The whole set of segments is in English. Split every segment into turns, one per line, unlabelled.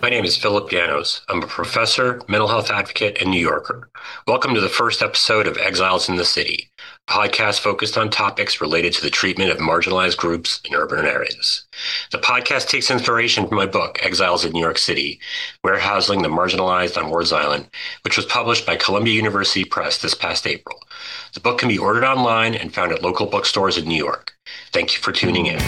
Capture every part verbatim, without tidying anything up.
My name is Philip Janos. I'm a professor, mental health advocate, and New Yorker. Welcome to the first episode of Exiles in the City, a podcast focused on topics related to the treatment of marginalized groups in urban areas. The podcast takes inspiration from my book, Exiles in New York City, Warehousing the Marginalized on Ward's Island, which was published by Columbia University Press this past April. The book can be ordered online and found at local bookstores in New York. Thank you for tuning in.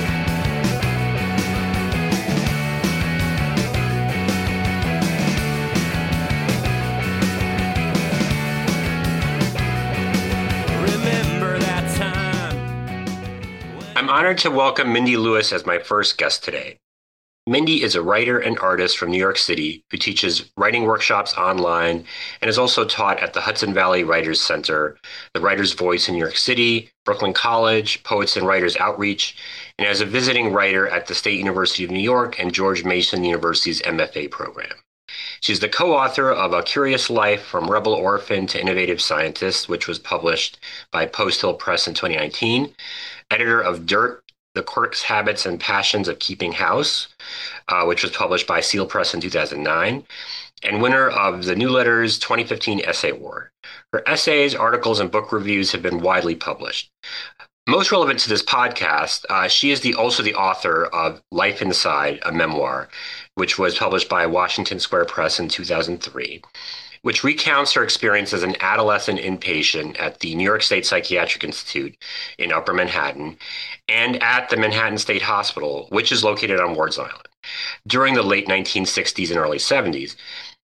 I'm honored to welcome Mindy Lewis as my first guest today. Mindy is a writer and artist from New York City who teaches writing workshops online and is also taught at the Hudson Valley Writers Center, the Writer's Voice in New York City, Brooklyn College, Poets and Writers Outreach, and as a visiting writer at the State University of New York and George Mason University's M F A program. She's the co-author of A Curious Life from Rebel Orphan to Innovative Scientist, which was published by Post Hill Press in twenty nineteen, editor of Dirt, The Quirks, Habits, and Passions of Keeping House, uh, which was published by Seal Press in two thousand nine, and winner of the New Letter's twenty fifteen Essay Award. Her essays, articles, and book reviews have been widely published. Most relevant to this podcast, uh, she is the also the author of Life Inside, a memoir, which was published by Washington Square Press in two thousand three, which recounts her experience as an adolescent inpatient at the New York State Psychiatric Institute in Upper Manhattan and at the Manhattan State Hospital, which is located on Ward's Island, during the late nineteen sixties and early seventies,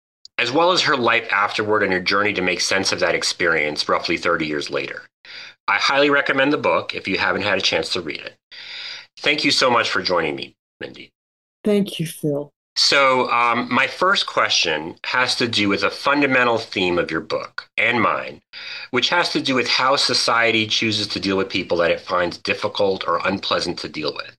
as well as her life afterward and her journey to make sense of that experience roughly thirty years later. I highly recommend the book if you haven't had a chance to read it. Thank you so much for joining me, Mindy.
Thank you, Phil.
So um, my first question has to do with a fundamental theme of your book and mine, which has to do with how society chooses to deal with people that it finds difficult or unpleasant to deal with.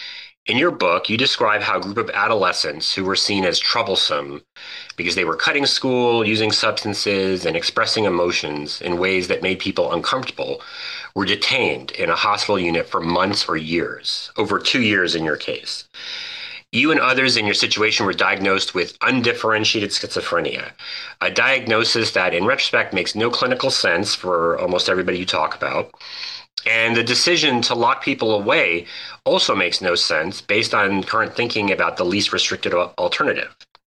In your book, you describe how a group of adolescents who were seen as troublesome because they were cutting school, using substances, and expressing emotions in ways that made people uncomfortable were detained in a hospital unit for months or years, over two years in your case. You and others in your situation were diagnosed with undifferentiated schizophrenia, a diagnosis that in retrospect makes no clinical sense for almost everybody you talk about. And the decision to lock people away also makes no sense based on current thinking about the least restricted alternative.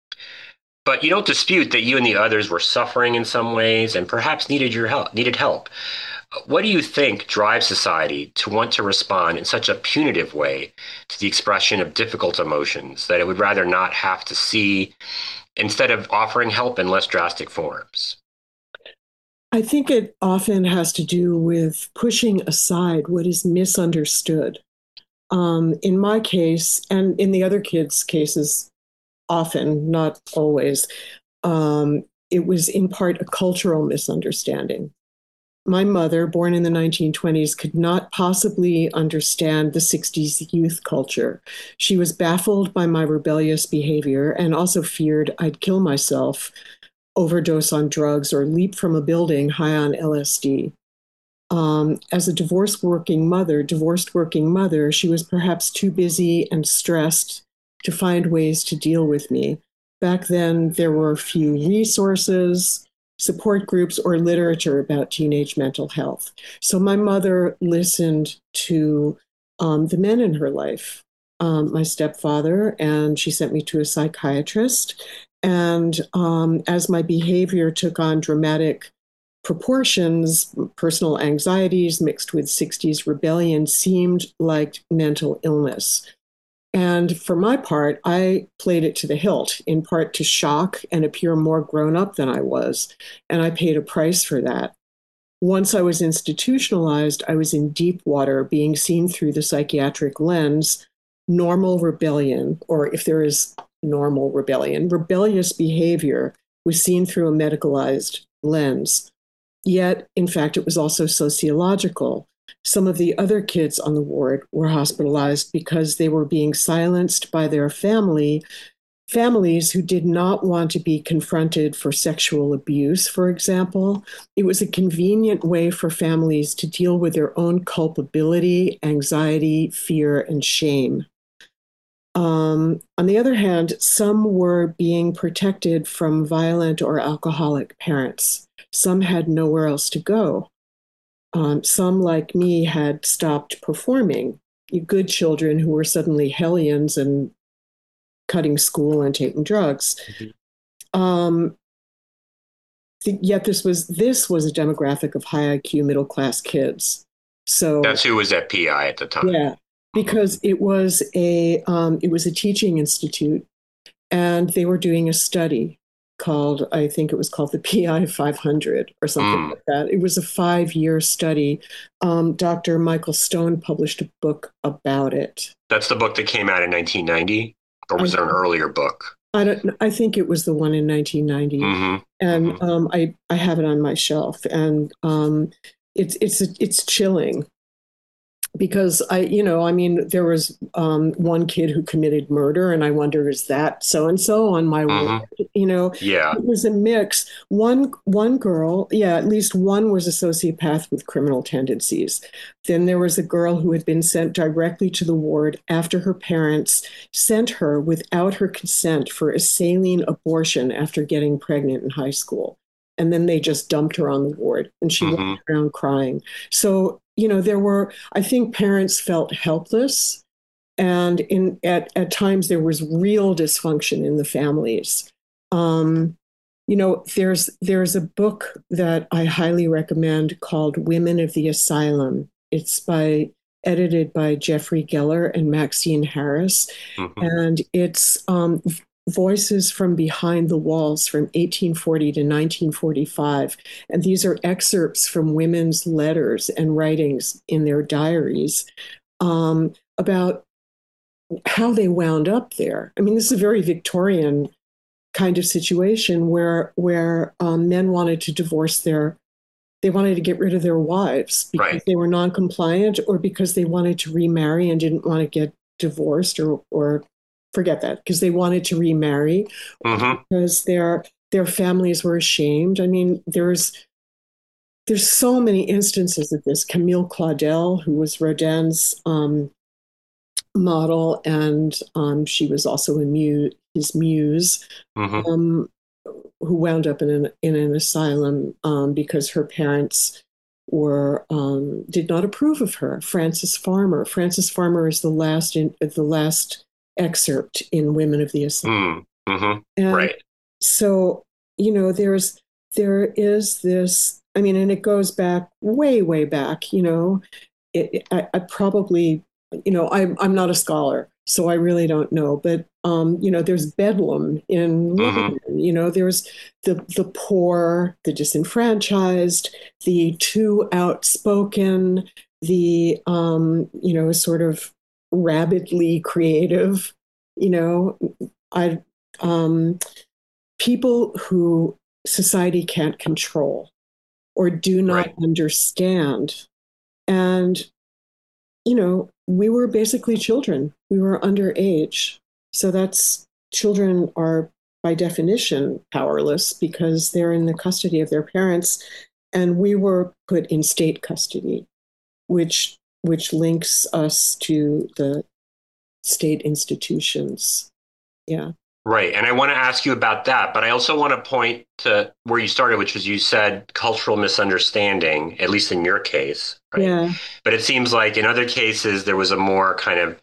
But you don't dispute that you and the others were suffering in some ways and perhaps needed your help, needed help. What do you think drives society to want to respond in such a punitive way to the expression of difficult emotions that it would rather not have to see instead of offering help in less drastic forms?
I think it often has to do with pushing aside what is misunderstood. Um, in my case, and in the other kids' cases, often, not always, um, it was in part a cultural misunderstanding. My mother, born in the nineteen twenties, could not possibly understand the sixties youth culture. She was baffled by my rebellious behavior and also feared I'd kill myself, overdose on drugs, or leap from a building high on L S D. Um, as a divorced working mother, divorced working mother, she was perhaps too busy and stressed to find ways to deal with me. Back then, there were few resources, support groups, or literature about teenage mental health. So my mother listened to um, the men in her life, um, my stepfather, and she sent me to a psychiatrist. And um, as my behavior took on dramatic proportions, personal anxieties mixed with sixties rebellion seemed like mental illness. And for my part, I played it to the hilt, in part to shock and appear more grown up than I was. And I paid a price for that. Once I was institutionalized, I was in deep water, being seen through the psychiatric lens. Normal rebellion, or if there is normal rebellion, rebellious behavior was seen through a medicalized lens. Yet, in fact, it was also sociological. Some of the other kids on the ward were hospitalized because they were being silenced by their family, families who did not want to be confronted for sexual abuse, for example. It was a convenient way for families to deal with their own culpability, anxiety, fear, and shame. Um, on the other hand, some were being protected from violent or alcoholic parents. Some had nowhere else to go. Um, some, like me, had stopped performing. Good children who were suddenly hellions and cutting school and taking drugs.
Mhm.
Um, yet this was this was a demographic of high I Q middle class kids. So
That's who was at P I at the time.
yeah,
Mhm.
because it was a um, it was a teaching institute, and they were doing a study called, I think it was called the P I five hundred or something
Mm.
like that. It was a five year study. Um, Doctor Michael Stone published a book about it.
That's the book that came out in nineteen ninety, or
I
was there an earlier book?
I don't. I think it was the one in nineteen ninety,
Hmm.
and
Hmm.
um, I I have it on my shelf, and um, it's it's it's chilling because I, you know, I mean, there was um, one kid who committed murder, and I wonder, is that so and so on my ward?
Hmm.
You know,
Yeah.
it was a mix. One one girl, yeah, at least one was a sociopath with criminal tendencies. Then there was a girl who had been sent directly to the ward after her parents sent her without her consent for a saline abortion after getting pregnant in high school. And then they just dumped her on the ward, and she
Hmm.
walked around crying. So, you know, there were, I think parents felt helpless. And in at, at times there was real dysfunction in the families. Um, you know, there's there's a book that I highly recommend called Women of the Asylum. It's by edited by Jeffrey Geller and Maxine Harris,
Hmm.
and it's um, voices from behind the walls from eighteen forty to nineteen forty-five. And these are excerpts from women's letters and writings in their diaries um, about how they wound up there. I mean, this is a very Victorian kind of situation where where um, men wanted to divorce their they wanted to get rid of their wives because
Right.
they were non-compliant or because they wanted to remarry and didn't want to get divorced or or forget that because they wanted to remarry
Hmm.
because their their families were ashamed. I mean, there's there's so many instances of this. Camille Claudel, who was Rodin's um, model, and um, she was also a muse, his muse,
Hmm.
um, who wound up in an in an asylum um, because her parents were um, did not approve of her. Frances Farmer. Frances Farmer is the last in the last excerpt in Women of the Asylum,
Hmm.
and
Right.
so you know there's there is this. I mean, and it goes back way way back. You know, it, I, I probably, you know, I'm I'm not a scholar, so I really don't know. But um, you know, there's bedlam in
Hmm.
London. You know, there's the the poor, the disenfranchised, the too outspoken, the um, you know, sort of rabidly creative. You know, I um, people who society can't control or do not
Right.
understand. And you know, we were basically children. We were underage. So that's children are by definition powerless because they're in the custody of their parents. And we were put in state custody, which which links us to the state institutions. Yeah.
Right. And I want to ask you about that, but I also want to point to where you started, which was you said cultural misunderstanding, at least in your case, right?
Yeah.
But it seems like in other cases, there was a more kind of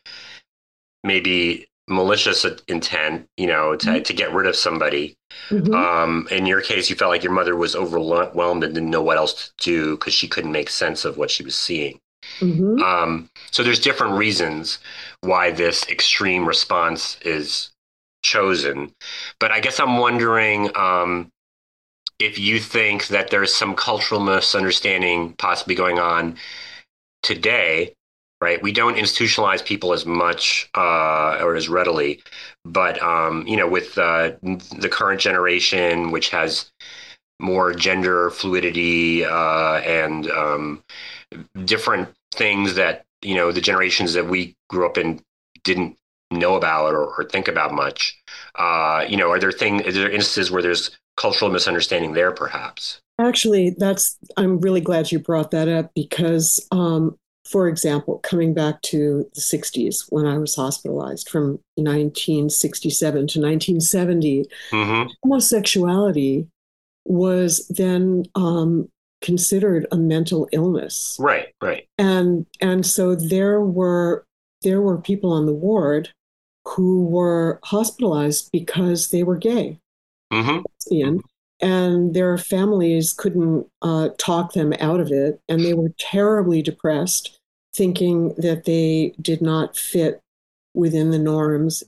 maybe malicious intent, you know, to, to get rid of somebody.
Mm-hmm.
Um, in your case, you felt like your mother was overwhelmed and didn't know what else to do because she couldn't make sense of what she was seeing.
Mm-hmm.
Um, so there's different reasons why this extreme response is chosen. But I guess I'm wondering um, if you think that there's some cultural misunderstanding possibly going on today, right? We don't institutionalize people as much uh, or as readily, but um, you know, with uh, the current generation, which has more gender fluidity uh, and um, different things that you know the generations that we grew up in didn't know about or, or think about much. Uh, you know, are there things? Are there instances where there's cultural misunderstanding there, perhaps?
Actually, that's I'm really glad you brought that up because um, for example, coming back to the sixties when I was hospitalized from nineteen sixty-seven to nineteen seventy,
Mm-hmm.
homosexuality was then um, considered a mental illness.
Right, right.
And and so there were there were people on the ward who were hospitalized because they were gay,
Mm-hmm.
lesbian, and their families couldn't uh, talk them out of it, and they were terribly depressed, thinking that they did not fit within the norms.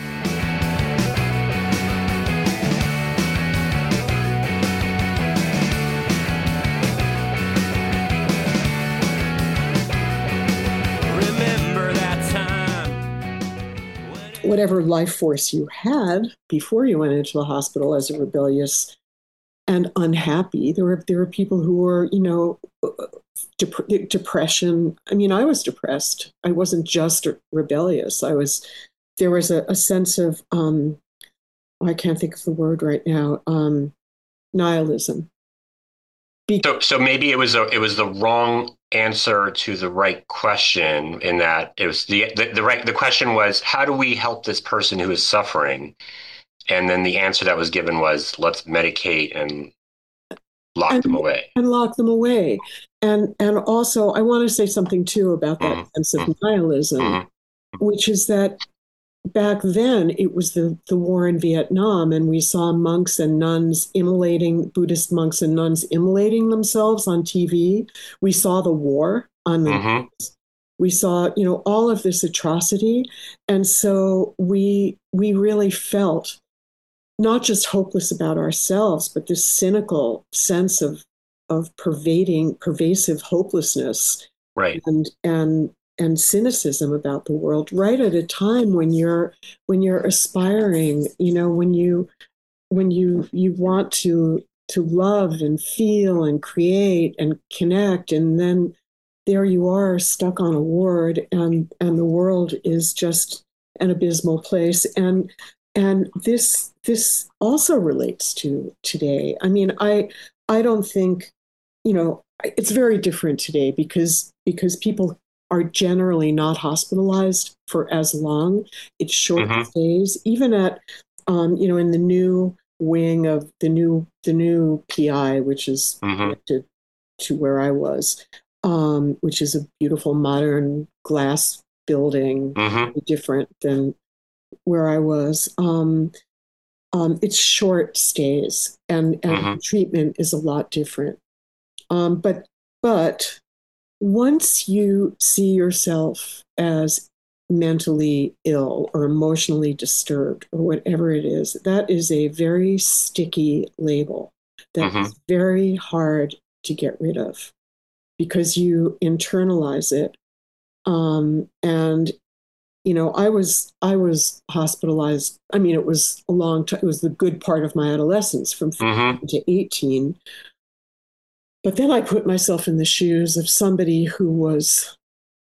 Whatever life force you had before you went into the hospital as a rebellious and unhappy, there were there were people who were, you know, dep- depression. I mean, I was depressed. I wasn't just rebellious. I was. There was a, a sense of um, I can't think of the word right now. Um, nihilism.
Be- so, so maybe it was a it was the wrong answer to the right question in that it was the, the the right the question was, how do we help this person who is suffering? And then the answer that was given was, let's medicate and lock
and,
them away.
And lock them away. And and also I want to say something too about that
mm-hmm.
sense of
Mm-hmm.
nihilism,
mm-hmm.
which is that back then it was the, the war in Vietnam, and we saw monks and nuns immolating, Buddhist monks and nuns immolating themselves on T V. We saw the war on the
mm-hmm.
news. We saw, you know, all of this atrocity. And so we we really felt not just hopeless about ourselves, but this cynical sense of of pervading, pervasive hopelessness,
right,
and and and cynicism about the world, right at a time when you're when you're aspiring, you know, when you when you you want to to love and feel and create and connect, and then there you are stuck on a ward, and and the world is just an abysmal place. And and this this also relates to today. I mean, I I don't think, you know, it's very different today because because people are generally not hospitalized for as long. It's short
mm-hmm.
stays, even at um, you know, in the new wing of the new the new P I, which is
Mm-hmm.
connected to where I was, um, which is a beautiful modern glass building,
Mm-hmm.
different than where I was. Um, um, it's short stays, and and
mm-hmm.
treatment is a lot different. Um, but but once you see yourself as mentally ill or emotionally disturbed or whatever it is, that is a very sticky label that
mm-hmm.
is very hard to get rid of because you internalize it. Um, and you know, I was I was hospitalized. I mean, it was a long time. It was the good part of my adolescence, from
mm-hmm.
fifteen to eighteen. But then I put myself in the shoes of somebody who was,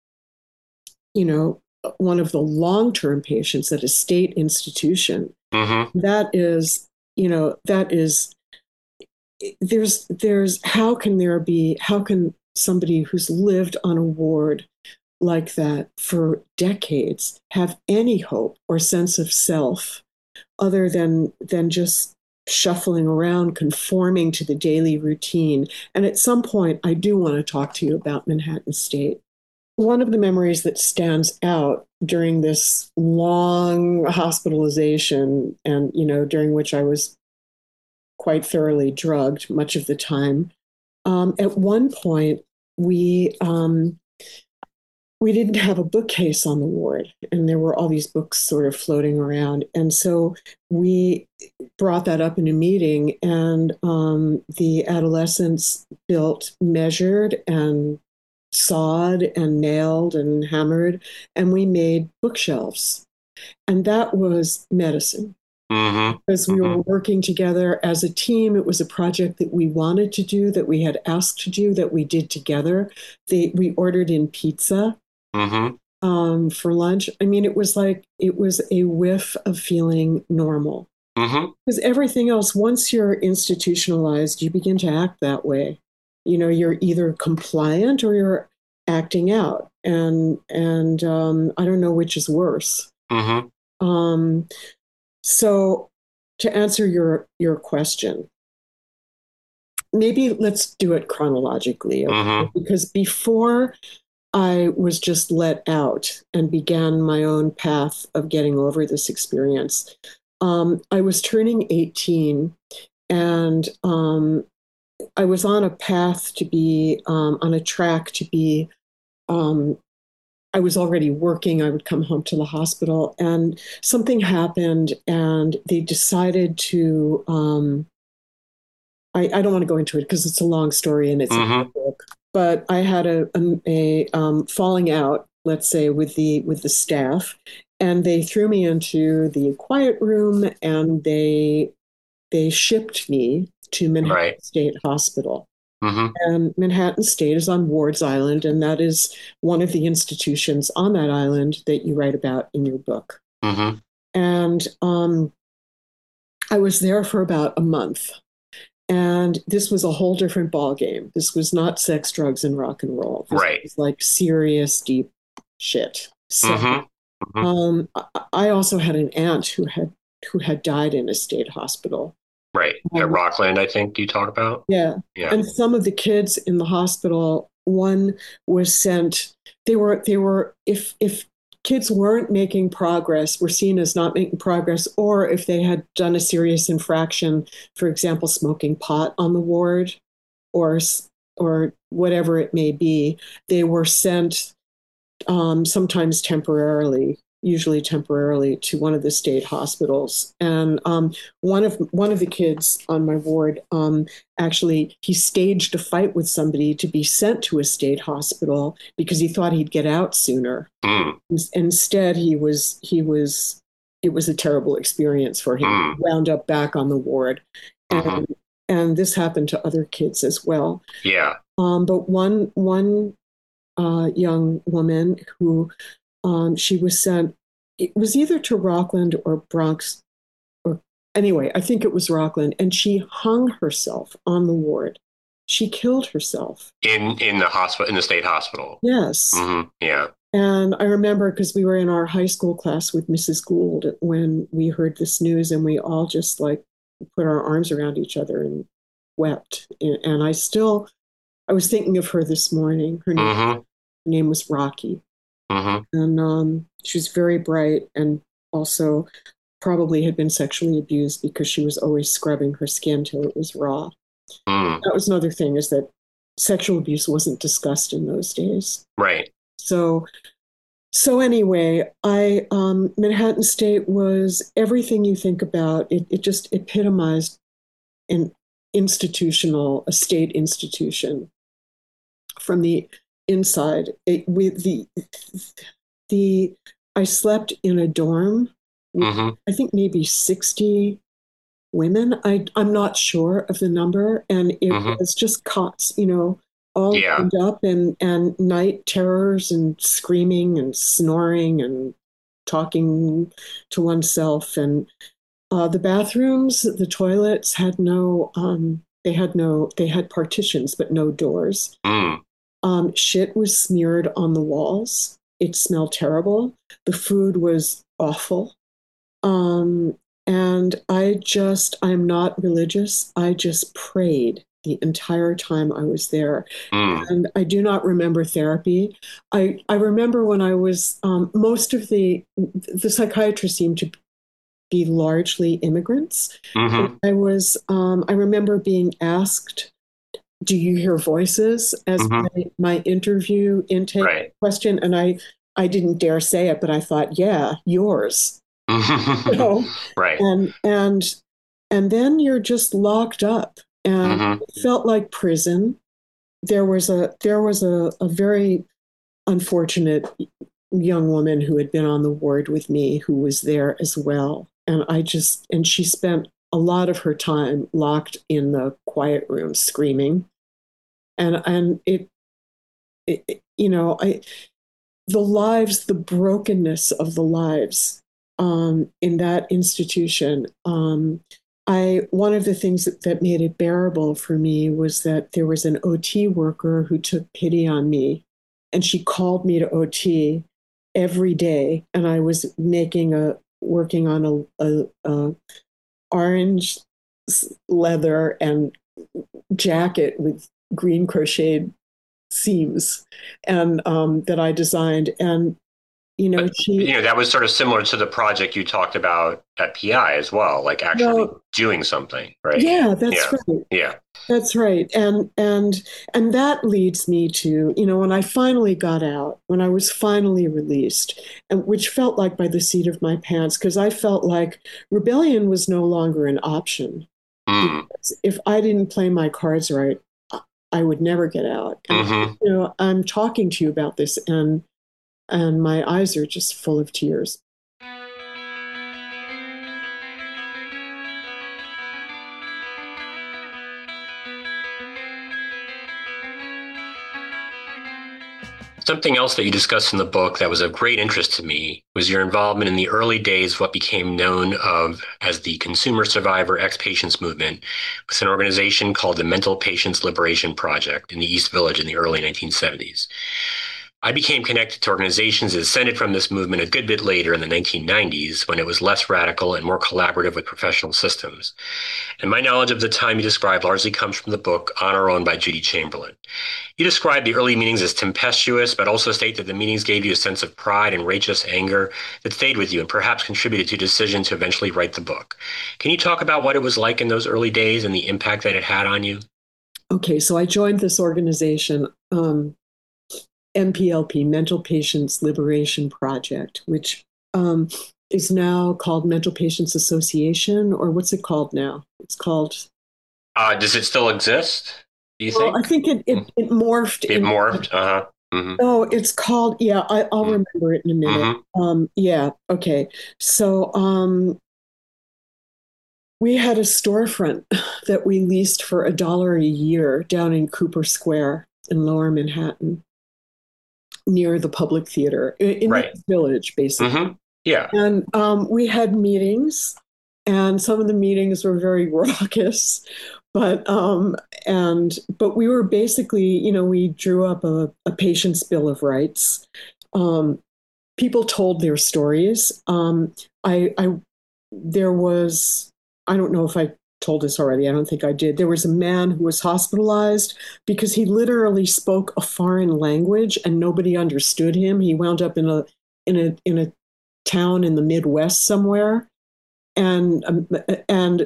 you know, one of the long-term patients at a state institution.
Mm-hmm.
That is, you know, that is, there's, there's, how can there be, how can somebody who's lived on a ward like that for decades have any hope or sense of self other than, than just shuffling around, conforming to the daily routine? And at some point, I do want to talk to you about Manhattan State. One of the memories that stands out during this long hospitalization, and, you know, during which I was quite thoroughly drugged much of the time, um, at one point, we, um, we didn't have a bookcase on the ward, and there were all these books sort of floating around. And so we brought that up in a meeting, and um, the adolescents built, measured, and sawed and nailed and hammered, and we made bookshelves. And that was medicine.
Mm-hmm.
Because we
mm-hmm.
were working together as a team. It was a project that we wanted to do, that we had asked to do, that we did together. They, we ordered in pizza
mm-hmm.
um, for lunch. I mean, it was like, it was a whiff of feeling normal.
Mm-hmm.
Because everything else, once you're institutionalized, you begin to act that way. You know, you're either compliant or you're acting out, and and um, I don't know which is worse.
Mm-hmm.
Um, so to answer your your question, maybe let's do it chronologically, okay?
Mm-hmm.
Because before I was just let out and began my own path of getting over this experience, um, I was turning eighteen, and um, I was on a path to be um, on a track to be. Um, I was already working. I would come home to the hospital, and something happened, and they decided to. Um, I, I don't want to go into it because it's a long story and it's in the
Mm-hmm.
book. But I had a, a, a um, falling out, let's say, with the with the staff, and they threw me into the quiet room, and they they shipped me to Manhattan
Right.
State Hospital.
Mm-hmm.
And Manhattan State is on Ward's Island, and that is one of the institutions on that island that you write about in your book.
Mm-hmm.
And um, I was there for about a month. And this was a whole different ball game. This was not sex, drugs, and rock and roll. This
Right.
was like serious, deep shit. So
Mm-hmm. Mm-hmm.
um, I also had an aunt who had who had died in a state hospital.
Right. At
Um,
Rockland, I think you talk about.
Yeah.
Yeah.
And some of the kids in the hospital, one was sent, they were, they were, if, if kids weren't making progress, were seen as not making progress, or if they had done a serious infraction, for example, smoking pot on the ward or, or whatever it may be, they were sent um, sometimes temporarily, usually temporarily, to one of the state hospitals. And um, one of one of the kids on my ward, um, actually, he staged a fight with somebody to be sent to a state hospital because he thought he'd get out sooner.
Mm.
Instead, he was he was it was a terrible experience for him. He
Mm.
wound up back on the ward,
Mm-hmm.
and and this happened to other kids as well.
Yeah.
Um, but one one uh, young woman who um, she was sent, it was either to Rockland or Bronx, or anyway, I think it was Rockland, and she hung herself on the ward. She killed herself.
In in the hospital, in the state hospital.
Yes.
Mm-hmm. Yeah.
And I remember because we were in our high school class with Missus Gould when we heard this news, and we all just like put our arms around each other and wept. And I still, I was thinking of her this morning. Her name,
Mm-hmm.
her name was Rocky.
Mm-hmm.
And um, she was very bright, and also probably had been sexually abused because she was always scrubbing her skin till it was raw.
Mm.
That was another thing, is that sexual abuse wasn't discussed in those days.
Right.
So, so anyway, I um, Manhattan State was everything you think about. It, it just epitomized an institutional, a state institution from the inside. It, with the the I slept in a dorm with,
Mm-hmm.
I think, maybe sixty women. I I'm not sure of the number, and it
Mm-hmm.
was just cots, you know, all
Yeah.
lined up, and and night terrors and screaming and snoring and talking to oneself. And uh, the bathrooms, the toilets had no um, they had no they had partitions but no doors.
Mm.
Um, shit was smeared on the walls. It smelled terrible. The food was awful. Um, and I just, I'm not religious. I just prayed the entire time I was there.
Mm.
And I do not remember therapy. I, I remember when I was, um, most of the, the psychiatrists seemed to be largely immigrants.
Mm-hmm.
I was, um, I remember being asked, do you hear voices, as
Mm-hmm.
my, my interview intake
Right.
question? And I, I didn't dare say it, but I thought, yeah, yours. You know?
Right.
And and and then you're just locked up, and
Mm-hmm.
it felt like prison. There was a there was a, a very unfortunate young woman who had been on the ward with me who was there as well. And I just and she spent a lot of her time locked in the quiet room screaming. And and it, it it- you know, I the lives, the brokenness of the lives um, in that institution. Um, I one of the things that, that made it bearable for me was that there was an O T worker who took pity on me and she called me to O T every day, and I was making a working on a, a, a orange leather and jacket with green crocheted seams, and um, that I designed. And you know,
But,
she
you know, that was sort of similar to the project you talked about at P I as well, like actually
well,
doing something, right?
yeah, that's
Yeah.
right.
Yeah.
That's right. And and and that leads me to, you know, when I finally got out, when I was finally released, and which felt like by the seat of my pants, because I felt like rebellion was no longer an option.
Mm.
Because if I didn't play my cards right, I would never get out. And
Hmm.
you know, I'm talking to you about this, and and my eyes are just full of tears.
Something else that you discussed in the book that was of great interest to me was your involvement in the early days of what became known of as the Consumer Survivor Ex-Patients Movement. It's an organization called the Mental Patients Liberation Project in the East Village in the early nineteen seventies. I became connected to organizations that ascended from this movement a good bit later in the nineteen nineties when it was less radical and more collaborative with professional systems. And my knowledge of the time you described largely comes from the book On Our Own by Judy Chamberlain. You describe the early meetings as tempestuous, but also state that the meetings gave you a sense of pride and righteous anger that stayed with you and perhaps contributed to your decision to eventually write the book. Can you talk about what it was like in those early days and the impact that it had on you?
Okay, so I joined this organization, um, M P L P, Mental Patients Liberation Project, which um, is now called Mental Patients Association, or what's it called now? It's called.
Uh, does it still exist, do you
Well, I
think?
think it it, it morphed
It
in.
morphed? Uh-huh. Mm-hmm.
Oh, it's called. Yeah, I, I'll remember it in a minute.
Mm-hmm.
Um, yeah. Okay. So um, we had a storefront that we leased for a dollar a year down in Cooper Square in Lower Manhattan, near the Public Theater in the
Right.
village, basically.
Mm-hmm. Yeah.
And um, we had meetings, and some of the meetings were very raucous, but um, and but we were basically, you know, we drew up a, a patient's bill of rights. Um, People told their stories. Um, I, I there was I don't know if I told this already. I don't think I did. There was a man who was hospitalized because he literally spoke a foreign language and nobody understood him. He wound up in a in a in a town in the Midwest somewhere, and um, and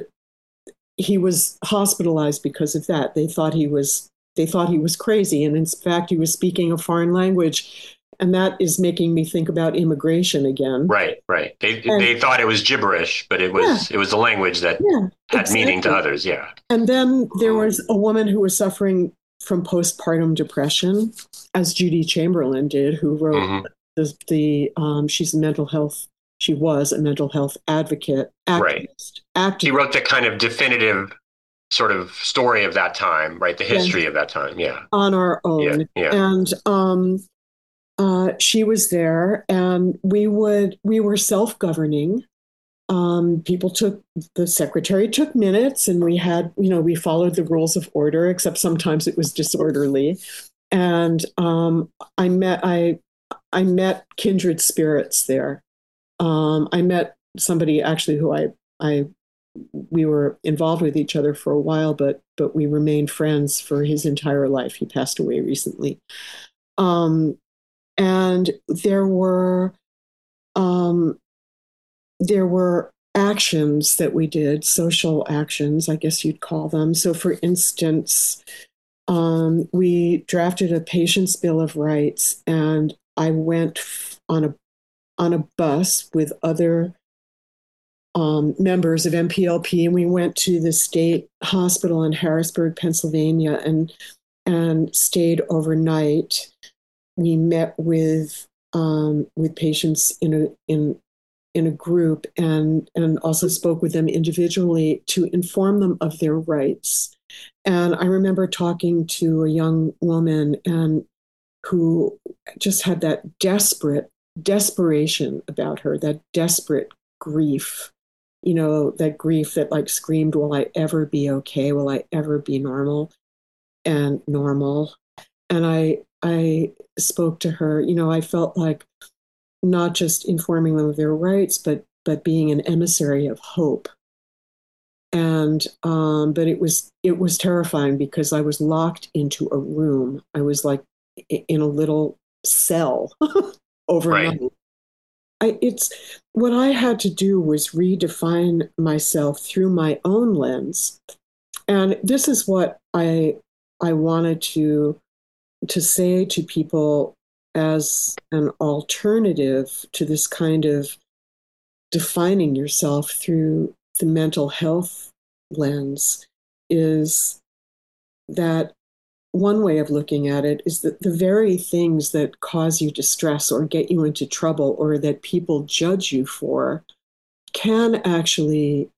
he was hospitalized because of that. They thought he was they thought he was crazy, and in fact, he was speaking a foreign language. And that is making me think about immigration again.
Right, right. They
And
they thought it was gibberish, but it
yeah,
was it was a language that
yeah,
had meaning to
exactly.
others. Yeah.
And then there was a woman who was suffering from postpartum depression, as Judy Chamberlain did, who wrote
Mm-hmm.
the, the um, she's a mental health, she was a mental health advocate,
Right.
activist,
He
activist.
wrote the kind of definitive sort of story of that time, right? The
Yes,
history of that time. Yeah.
on our
Yeah.
own.
Yeah.
And um, uh, she was there, and we would we were self-governing. Um, people took the secretary took minutes, and we had, you know, we followed the rules of order, except sometimes it was disorderly. And um, I met I I met kindred spirits there. Um, I met somebody actually who I I we were involved with each other for a while, but but we remained friends for his entire life. He passed away recently. Um, and there were um, there were actions that we did, social actions, I guess you'd call them. So, for instance, um, we drafted a patient's bill of rights, and I went on a on a bus with other um, members of M P L P, and we went to the state hospital in Harrisburg, Pennsylvania, and and stayed overnight. We met with um, with patients in a in in a group, and and also spoke with them individually to inform them of their rights. And I remember talking to a young woman and who just had that desperate desperation about her, that desperate grief, you know, that grief that like screamed, will I ever be okay? Will I ever be normal and normal? And I I spoke to her, you know, I felt like not just informing them of their rights, but but being an emissary of hope. And um, but it was it was terrifying because I was locked into a room. I was like in a little cell
Right.
overnight. I, it's what I had to do was redefine myself through my own lens, and this is what I I wanted to to say to people as an alternative to this kind of defining yourself through the mental health lens is that one way of looking at it is that the very things that cause you distress or get you into trouble or that people judge you for can actually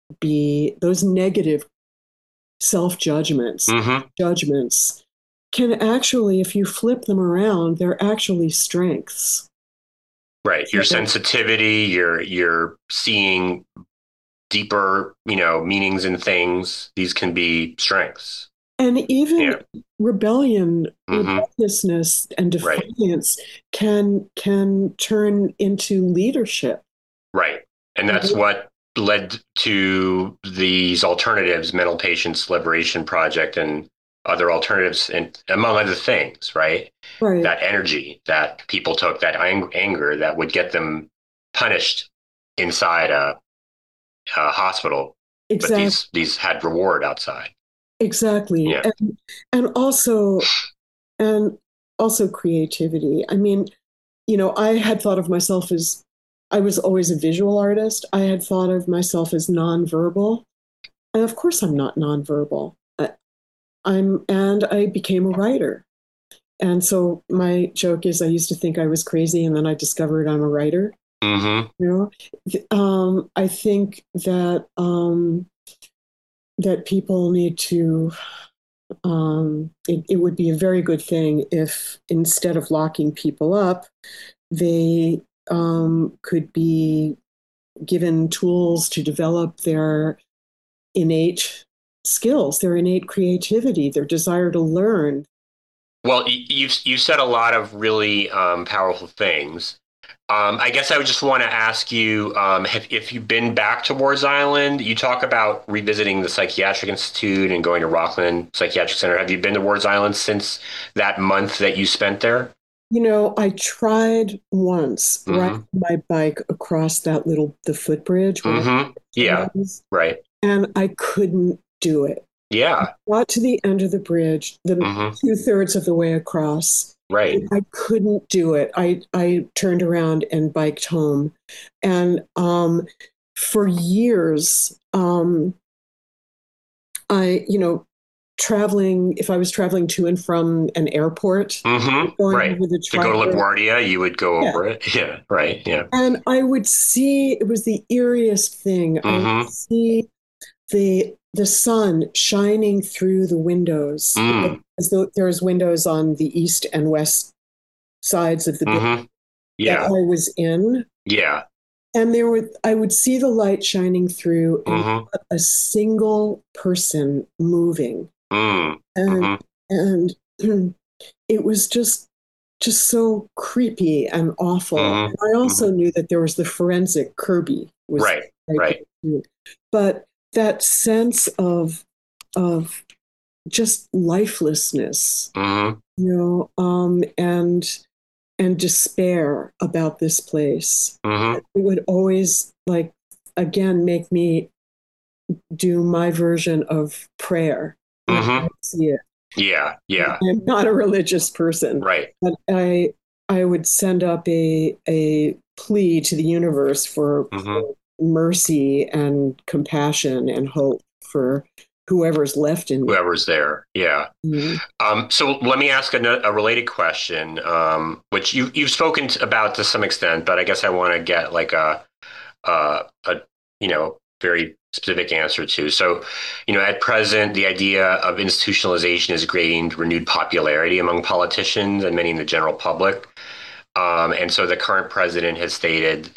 be those negative self judgments,
Mm-hmm.
judgments can actually, if you flip them around, they're actually strengths.
Right. Your
So,
sensitivity, you're you're seeing deeper, you know, meanings in things. These can be strengths.
and even
Yeah.
rebellion,
Mm-hmm.
rebelliousness, and
Right.
defiance can can turn into leadership.
Right. And that's
Right.
what led to these alternatives, Mental Patients Liberation Project and other alternatives, and among other things, right?
Right.
That energy that people took, that ang- anger that would get them punished inside a, a hospital, but
Exactly.
these these had reward outside.
Exactly.
Yeah.
And and also and also creativity. I mean, you know, I had thought of myself as I was always a visual artist. I had thought of myself as nonverbal. And of course I'm not nonverbal. I, I'm and I became a writer. And so my joke is I used to think I was crazy and then I discovered I'm a writer.
Mm-hmm.
You know, um, I think that um, that people need to. Um, it, it would be a very good thing if instead of locking people up, they um, could be given tools to develop their innate skills, their innate creativity, their desire to learn.
Well, you've you said a lot of really um, powerful things. Um, I guess I would just want to ask you um, have, if you've been back to Wars Island. You talk about revisiting the Psychiatric Institute and going to Rockland Psychiatric Center. Have you been to Wars Island since that month that you spent there?
You know, I tried once riding
Mm-hmm.
my bike across that little the footbridge, whatever
Mm-hmm.
it
Yeah.
is,
Right.
and I couldn't do it.
Yeah.
Got to the end of the bridge, the
Mm-hmm.
two thirds of the way across,
Right.
and I couldn't do it. I I turned around and biked home, and um, for years, um, I you know traveling if I was traveling to and from an airport,
Mm-hmm.
going
Right.
over the
To go to
tri-rail,
LaGuardia, you would go
yeah,
over it. Yeah. Right. Yeah.
and I would see it was the eeriest thing. I would
Mm-hmm.
see the the sun shining through the windows
Mm.
as though there's windows on the east and west sides of the building
Mm-hmm.
that
Yeah.
I was in.
Yeah.
And there were I would see the light shining through and
Mm-hmm.
not a single person moving.
Mm.
And
Mm-hmm.
and it was just just so creepy and awful.
Mm-hmm.
And I
Mm-hmm.
also knew that there was the forensic Kirby was
Right.
right
Right.
there too. But that sense of of just lifelessness,
Mm-hmm.
you know, um, and and despair about this place.
Mm-hmm.
It would always like again make me do my version of prayer when I
Mm-hmm.
see it.
Yeah. Yeah.
I'm not a religious person,
Right.
but I I would send up a a plea to the universe for,
Mm-hmm.
for mercy and compassion and hope for whoever's left in me.
Whoever's there. Yeah.
Mm.
Um, so let me ask a, a related question, um, which you you've spoken to about to some extent, but I guess I want to get like a, a a you know very specific answer to. So, you know, at present, the idea of institutionalization is gaining renewed popularity among politicians and many in the general public. Um, and so the current president has stated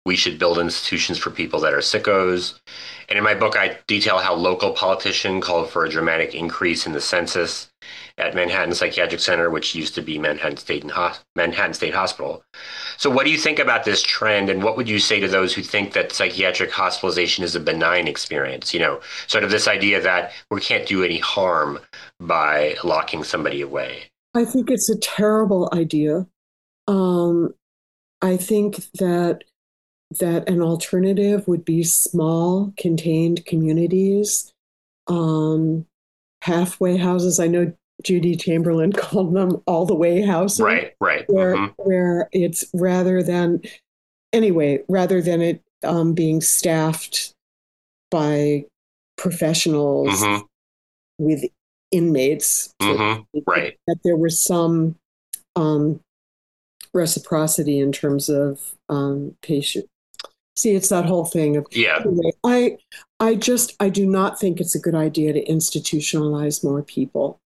we should build institutions for people that are sickos. And in my book, I detail how local politician called for a dramatic increase in the census at Manhattan Psychiatric Center, which used to be Manhattan State and Ho- Manhattan State Hospital. So what do you think about this trend, and what would you say to those who think that psychiatric hospitalization is a benign experience? You know, sort of this idea that we can't do any harm by locking somebody away.
I think it's a terrible idea. Um, I think that that an alternative would be small, contained communities, um, halfway houses. I know Judy Chamberlain called them all the way houses.
Right, right.
Where,
mm-hmm.
where it's rather than, anyway, rather than it um, being staffed by professionals
mm-hmm.
with inmates,
mm-hmm. right?
That there was some um, reciprocity in terms of um, patient. See, it's that whole thing of
yeah.
Anyway, I, I just I do not think it's a good idea to institutionalize more people.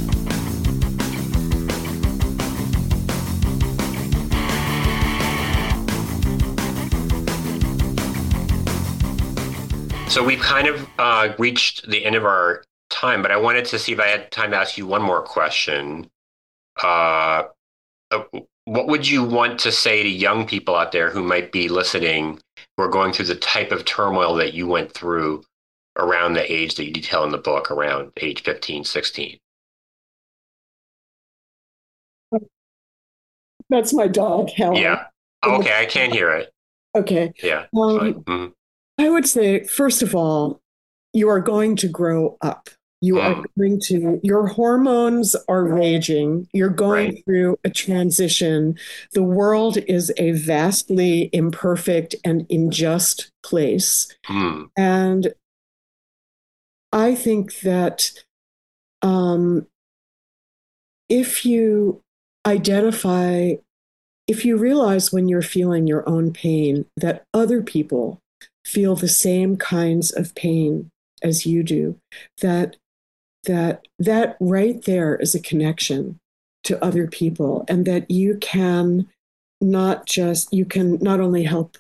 So we've kind of uh, reached the end of our time, but I wanted to see if I had time to ask you one more question. Uh, uh, what would you want to say to young people out there who might be listening, who are going through the type of turmoil that you went through around the age that you detail in the book, around age fifteen, sixteen?
That's my dog, Helen.
Yeah. Okay, I can't hear it.
Okay.
Yeah.
Um,
mm-hmm.
I would say, first of all, you are going to grow up. You mm. are going to, your hormones are raging. You're going right. through a transition. The world is a vastly imperfect and unjust place.
Mm.
And I think that um, if you identify, if you realize when you're feeling your own pain, that other people feel the same kinds of pain as you do, that that that right there is a connection to other people, and that you can not just you can not only help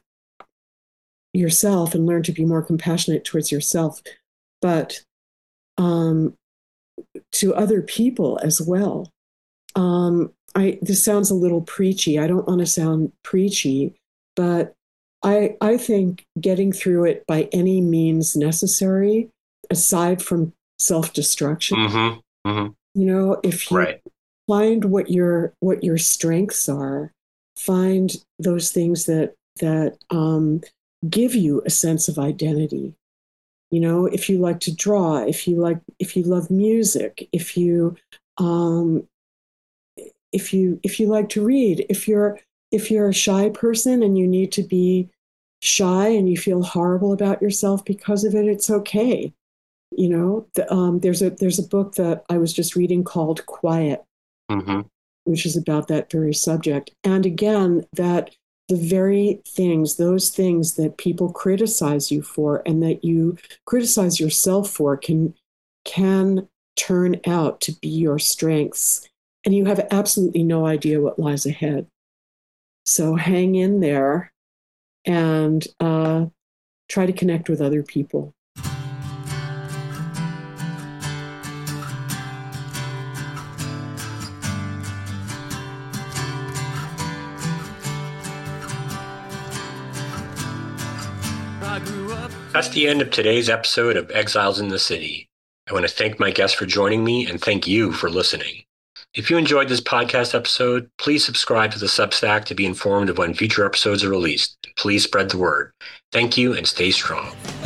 yourself and learn to be more compassionate towards yourself, but um, to other people as well. Um, I this sounds a little preachy. I don't want to sound preachy, but I I think getting through it by any means necessary, aside from self-destruction.
Mm-hmm. Mm-hmm.
You know, if you
right.
find what your what your strengths are, find those things that that um, give you a sense of identity. You know, if you like to draw, if you like, if you love music, if you um, if you if you like to read, if you're if you're a shy person and you need to be shy and you feel horrible about yourself because of it, it's okay. You know, the, um, there's a there's a book that I was just reading called Quiet,
mm-hmm.
which is about that very subject. And again, that the very things, those things that people criticize you for and that you criticize yourself for can can turn out to be your strengths. And you have absolutely no idea what lies ahead. So hang in there and uh, try to connect with other people.
That's the end of today's episode of Exiles in the City. I want to thank my guests for joining me and thank you for listening. If you enjoyed this podcast episode, please subscribe to the Substack to be informed of when future episodes are released. Please spread the word. Thank you and stay strong.